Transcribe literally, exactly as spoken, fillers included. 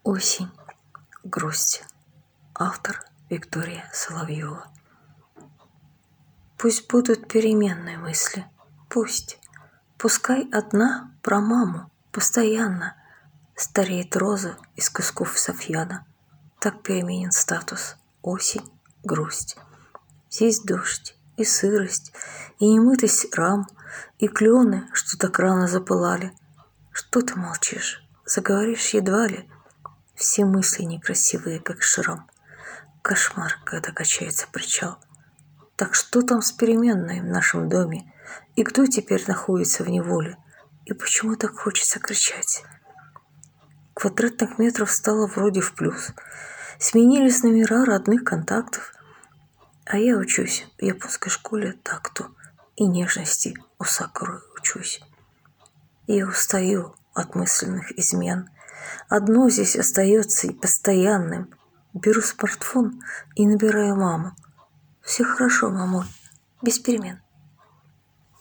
Осень. Грусть. Автор Виктория Соловьева. Пусть будут переменные мысли, пусть. Пускай одна про маму постоянно стареет роза из кусков софьяна. Так переменен статус. Осень, грусть. Здесь дождь и сырость, и немытость рам, и клены, что так рано запылали. Что ты молчишь? Заговоришь едва ли. Все мысли некрасивые, как шрам. Кошмар, когда качается причал. Так что там с переменной в нашем доме? И кто теперь находится в неволе? И почему так хочется кричать? Квадратных метров стало вроде в плюс. Сменились номера родных контактов. А я учусь в японской школе такту и нежности у Сакуры учусь. Я устаю от мысленных измен. Одно здесь остается и постоянным. Беру смартфон и набираю маму. Все хорошо, мамуль, без перемен.